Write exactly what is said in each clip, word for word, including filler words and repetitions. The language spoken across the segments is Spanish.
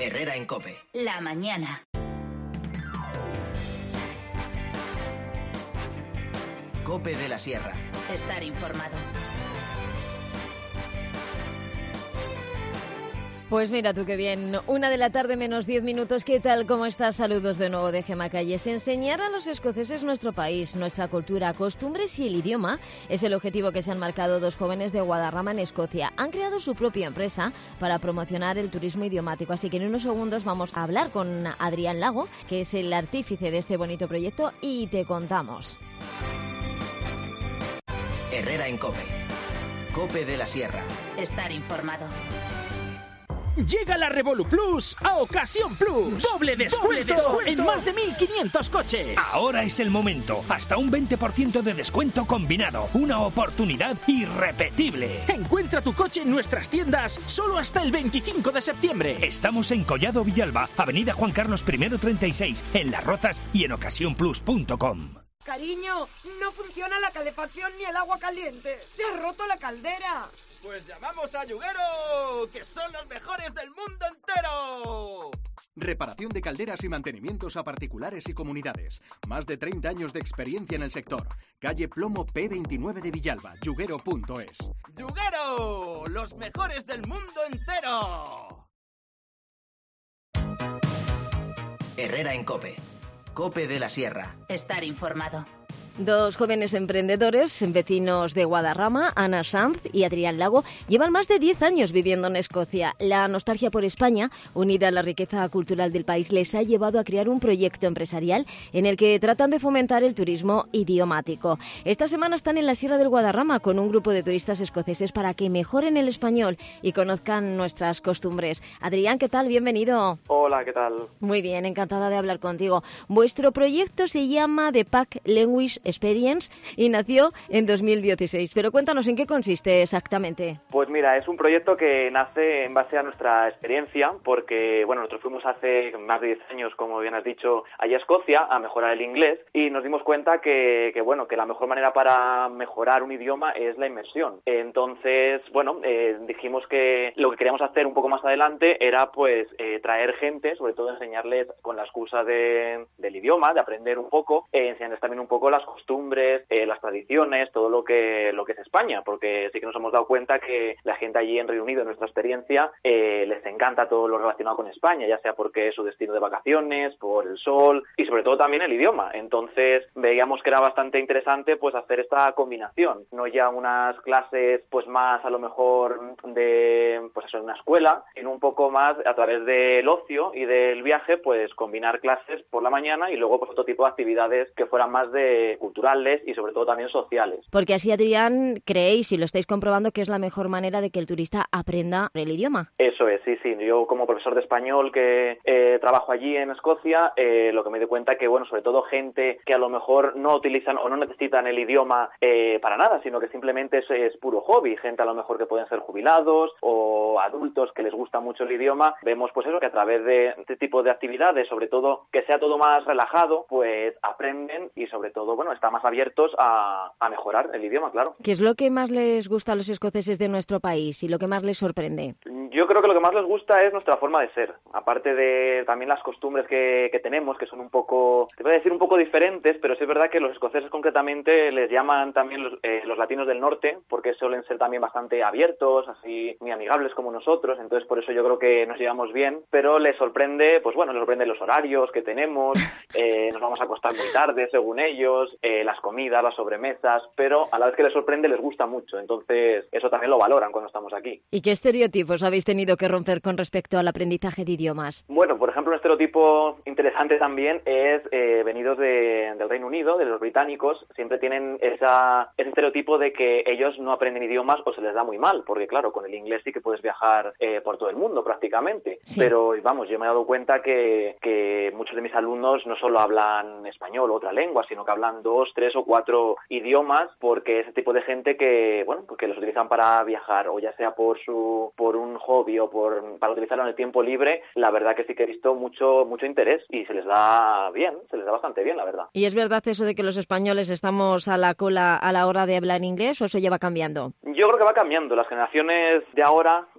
Herrera en COPE. La mañana. COPE de la Sierra. Estar informado. Pues mira tú qué bien, una de la tarde menos diez minutos, ¿qué tal? ¿Cómo estás? Saludos de nuevo de Gemma Calles. Enseñar a los escoceses nuestro país, nuestra cultura, costumbres y el idioma es el objetivo que se han marcado dos jóvenes de Guadarrama en Escocia. Han creado su propia empresa para promocionar el turismo idiomático, así que en unos segundos vamos a hablar con Adrián Lago, que es el artífice de este bonito proyecto, y te contamos. Herrera en COPE. COPE de la Sierra. Estar informado. Llega la Revolu Plus a Ocasión Plus. Doble descuento, Doble descuento en más de mil quinientos coches. Ahora es el momento. Hasta un veinte por ciento de descuento combinado. Una oportunidad irrepetible. Encuentra tu coche en nuestras tiendas solo hasta el veinticinco de septiembre. Estamos en Collado Villalba, Avenida Juan Carlos primero treinta y seis, en Las Rozas y en ocasión plus punto com. Cariño, no funciona la calefacción ni el agua caliente. Se ha roto la caldera. Pues llamamos a Yuguero, que son los mejores del mundo entero. Reparación de calderas y mantenimientos a particulares y comunidades. Más de treinta años de experiencia en el sector. Calle Plomo P veintinueve de Villalba, yuguero punto es. ¡Yuguero! ¡Los mejores del mundo entero! Herrera en COPE. COPE de la Sierra. Estar informado. Dos jóvenes emprendedores, vecinos de Guadarrama, Ana Sanz y Adrián Lago, llevan más de diez años viviendo en Escocia. La nostalgia por España, unida a la riqueza cultural del país, les ha llevado a crear un proyecto empresarial en el que tratan de fomentar el turismo idiomático. Esta semana están en la Sierra del Guadarrama con un grupo de turistas escoceses para que mejoren el español y conozcan nuestras costumbres. Adrián, ¿qué tal? Bienvenido. Hola, ¿qué tal? Muy bien, encantada de hablar contigo. Vuestro proyecto se llama The Pack Language Experience y nació en dos mil dieciséis. Pero cuéntanos, ¿en qué consiste exactamente? Pues mira, es un proyecto que nace en base a nuestra experiencia, porque bueno, nosotros fuimos hace más de diez años, como bien has dicho, allá a Escocia a mejorar el inglés y nos dimos cuenta que, que bueno, que la mejor manera para mejorar un idioma es la inmersión. Entonces, bueno, eh, dijimos que lo que queríamos hacer un poco más adelante era pues eh, traer gente, sobre todo enseñarles con la excusa de, del idioma, de aprender un poco, eh, enseñarles también un poco las costumbres, eh, las tradiciones, todo lo que lo que es España, porque sí que nos hemos dado cuenta que la gente allí en Reino Unido, en nuestra experiencia, eh, les encanta todo lo relacionado con España, ya sea porque es su destino de vacaciones, por el sol y sobre todo también el idioma. Entonces veíamos que era bastante interesante pues hacer esta combinación, no ya unas clases pues más a lo mejor de pues eso, en una escuela, sino un poco más a través del ocio y del viaje, pues combinar clases por la mañana y luego pues otro tipo de actividades que fueran más de culturales y sobre todo también sociales. Porque así, Adrián, creéis y lo estáis comprobando que es la mejor manera de que el turista aprenda el idioma. Eso es, sí, sí. Yo como profesor de español que eh, trabajo allí en Escocia, eh, lo que me doy cuenta que, bueno, sobre todo gente que a lo mejor no utilizan o no necesitan el idioma eh, para nada, sino que simplemente es, es puro hobby. Gente a lo mejor que pueden ser jubilados o adultos que les gusta mucho el idioma. Vemos pues eso, que a través de este tipo de actividades, sobre todo que sea todo más relajado, pues aprenden y sobre todo, bueno, están más abiertos a, a mejorar el idioma, claro. ¿Qué es lo que más les gusta a los escoceses de nuestro país y lo que más les sorprende? Yo creo que lo que más les gusta es nuestra forma de ser, aparte de también las costumbres que, que tenemos, que son un poco, te voy a decir un poco diferentes, pero sí es verdad que los escoceses concretamente les llaman también los, eh, los latinos del norte, porque suelen ser también bastante abiertos, así muy amigables como nosotros, entonces por eso yo creo que nos llevamos bien, pero les sorprende, pues bueno, les sorprende los horarios que tenemos, eh, nos vamos a acostar muy tarde según ellos, eh, las comidas, las sobremesas, pero a la vez que les sorprende les gusta mucho, entonces eso también lo valoran cuando estamos aquí. ¿Y qué estereotipos habéis tenido que romper con respecto al aprendizaje de idiomas? Bueno, por ejemplo, un estereotipo interesante también es eh, venidos de, del Reino Unido, de los británicos, siempre tienen esa, ese estereotipo de que ellos no aprenden idiomas o se les da muy mal, porque claro, con el inglés sí que puedes viajar eh, por todo el mundo prácticamente, sí. Pero vamos, yo me he dado cuenta que, que muchos de mis alumnos no solo hablan español o otra lengua, sino que hablan dos, tres o cuatro idiomas, porque ese tipo de gente que, bueno, porque los utilizan para viajar, o ya sea por su por un hobby o por para utilizarlo en el tiempo libre, la verdad que sí que he visto mucho mucho interés y se les da bien, se les da bastante bien, la verdad. ¿Y es verdad eso de que los españoles estamos a la cola a la hora de hablar inglés o eso ya va cambiando? Yo creo que va cambiando. Las generaciones de ahora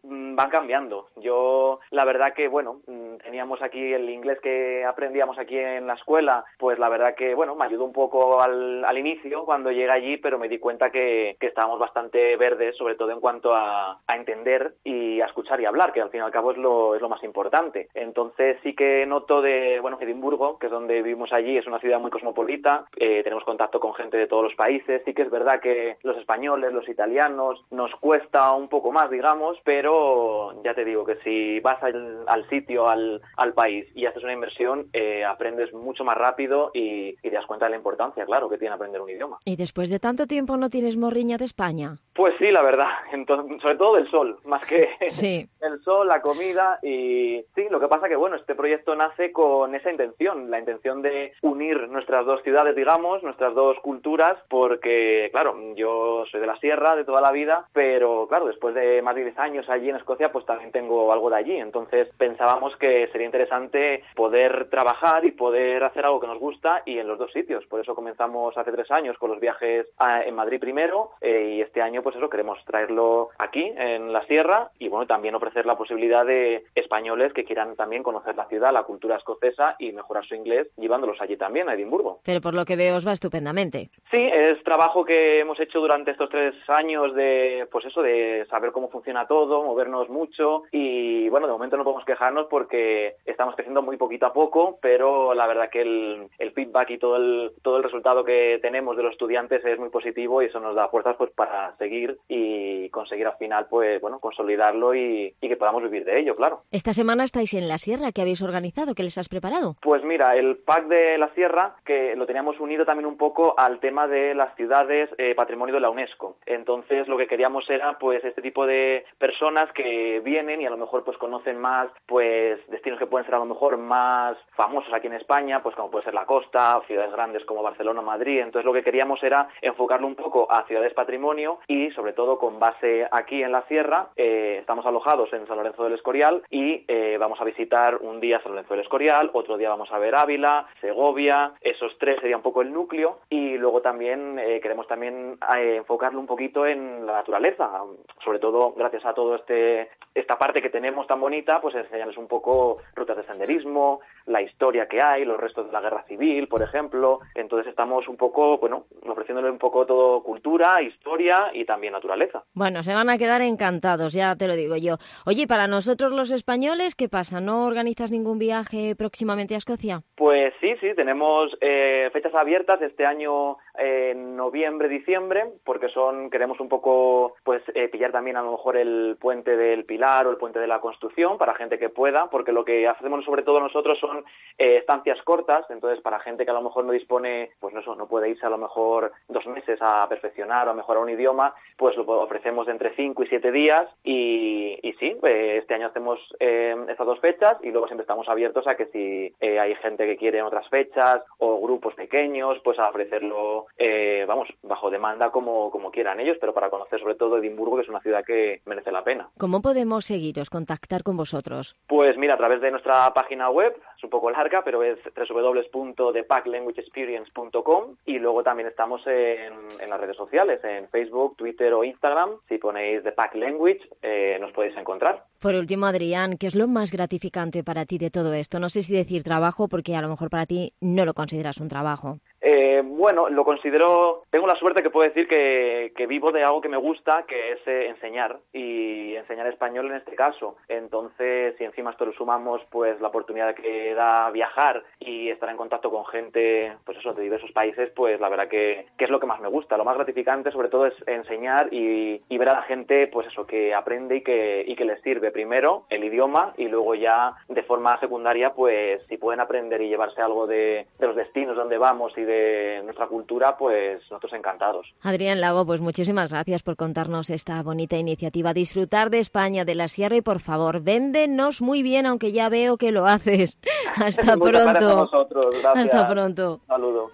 mmm, van cambiando. Yo, la verdad que, bueno, teníamos aquí el inglés que aprendíamos aquí en la escuela, pues la verdad que, bueno, me ayudó un poco al, al inicio cuando llegué allí, pero me di cuenta que, que estábamos bastante verdes, sobre todo en cuanto a, a entender y a escuchar y hablar, que al fin y al cabo es lo, es lo más importante. Entonces sí que noto de, bueno, Edimburgo, que es donde vivimos allí, es una ciudad muy cosmopolita, eh, tenemos contacto con gente de todos los países, sí que es verdad que los españoles, los italianos, nos cuesta un poco más, digamos, pero ya te digo que si vas al, al sitio, al, al país y haces una inversión, eh, aprendes mucho más rápido y, y te das cuenta de la importancia, claro, que tiene aprender un idioma. ¿Y después de tanto tiempo no tienes morriña de España? Pues sí, la verdad, entonces, sobre todo del sol, más que sí. el sol, la comida y sí, lo que pasa que bueno, este proyecto nace con esa intención, la intención de unir nuestras dos ciudades, digamos, nuestras dos culturas, porque claro, yo soy de la sierra de toda la vida, pero claro, después de más de diez años allí en Escocia, pues también tengo algo de allí, entonces pensábamos que sería interesante poder trabajar y poder hacer algo que nos gusta y en los dos sitios, por eso comenzamos hace tres años con los viajes a, en Madrid primero eh, y este año pues eso, queremos traerlo aquí en la sierra y bueno, también ofrecer la posibilidad de españoles que quieran también conocer la ciudad, la cultura escocesa y mejorar su inglés llevándolos allí también, a Edimburgo. Pero por lo que veo os va estupendamente. Sí, es trabajo que hemos hecho durante estos tres años de, pues eso, de saber cómo funciona todo, movernos mucho y bueno, de momento no podemos quejarnos porque estamos creciendo muy poquito a poco, pero la verdad que el, el feedback y todo el, todo el resultado que tenemos de los estudiantes es muy positivo y eso nos da fuerzas pues para seguir y conseguir al final pues bueno, consolidarlo y, y que podamos vivir de ello, claro. Esta semana estáis en la sierra, ¿qué habéis organizado? ¿Qué les has preparado? Pues mira, el pack de la sierra, que lo teníamos unido también un poco al tema de las ciudades eh, patrimonio de la UNESCO. Entonces lo que queríamos era pues este tipo de personas que vienen y a lo mejor pues conocen más pues destinos que pueden ser a lo mejor más famosos aquí en España, pues como puede ser la costa, o ciudades grandes como Barcelona o Madrid. Entonces lo que queríamos era enfocarlo un poco a ciudades patrimonio y sobre todo con base aquí en la sierra. Eh, estamos alojados en San Lorenzo del Escorial y eh, vamos a visitar un día San Lorenzo del Escorial, otro día vamos a ver Ávila, Segovia, esos tres sería un poco el núcleo y luego también eh, queremos también eh, enfocarlo un poquito en la naturaleza, sobre todo gracias a todo este esta parte que tenemos tan bonita, pues enseñarles un poco rutas de senderismo, la historia que hay, los restos de la guerra civil, por ejemplo. Entonces estamos un poco, bueno, ofreciéndole un poco todo cultura, historia y también naturaleza. Bueno, se van a quedar encantados, ya te lo digo yo. Oye, para nosotros los españoles, ¿qué pasa? ¿No organizas ningún viaje próximamente a Escocia? Pues sí, sí, tenemos eh, fechas abiertas este año eh, en noviembre, diciembre, porque son queremos un poco pues eh, pillar también a lo mejor el puente del Pilar o el puente de la Constitución para gente que pueda, porque lo que hacemos sobre todo nosotros son eh, estancias cortas, entonces para gente que a lo mejor no dispone, pues no, eso, no puede irse a lo mejor dos meses a perfeccionar o a mejorar un idioma, pues lo ofrecemos de entre cinco y siete días y, y sí, eh, este año hacemos eh, estas dos fechas y luego siempre estamos abiertos a que si eh, hay gente que quiere en otras fechas o grupos pequeños, pues a ofrecerlo, eh, vamos, bajo demanda como, como quieran ellos, pero para conocer sobre todo Edimburgo, que es una ciudad que merece la pena. ¿Cómo podemos seguiros, contactar con vosotros? Pues mira, a través de nuestra página web, es un poco larga, pero es doble u doble u doble u punto the pack language experience punto com y luego también estamos en, en las redes sociales, en Facebook, Twitter o Instagram. Si ponéis The Pack Language, eh, nos podéis encontrar. Por último, Adrián, ¿qué es lo más gratificante para ti de todo esto? No sé si decir trabajo, porque a lo mejor para ti no lo consideras un trabajo. Eh, bueno, lo considero, tengo la suerte que puedo decir que, que vivo de algo que me gusta, que es eh, enseñar, y enseñar español en este caso. Entonces, si encima esto lo sumamos, pues la oportunidad que da viajar y estar en contacto con gente, pues eso, de diversos países, pues la verdad que, que es lo que más me gusta. Lo más gratificante, sobre todo, es enseñar y, y ver a la gente, pues eso, que aprende y que, y que les sirve primero el idioma y luego ya de forma secundaria, pues si pueden aprender y llevarse algo de, de los destinos donde vamos y de de nuestra cultura, pues nosotros encantados. Adrián Lago, pues muchísimas gracias por contarnos esta bonita iniciativa. Disfrutar de España, de la sierra y por favor, véndenos muy bien, aunque ya veo que lo haces. Hasta pronto. Gracias a vosotros. Gracias. Hasta pronto. Saludo.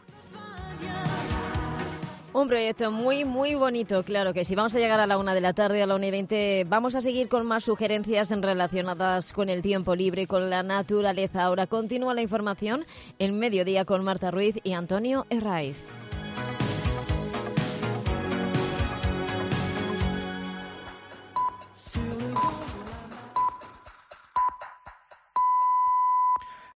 Un proyecto muy, muy bonito, claro que sí. Vamos a llegar a la una de la tarde, a la una y veinte. Vamos a seguir con más sugerencias relacionadas con el tiempo libre, con la naturaleza. Ahora continúa la información en Mediodía con Marta Ruiz y Antonio Herraiz.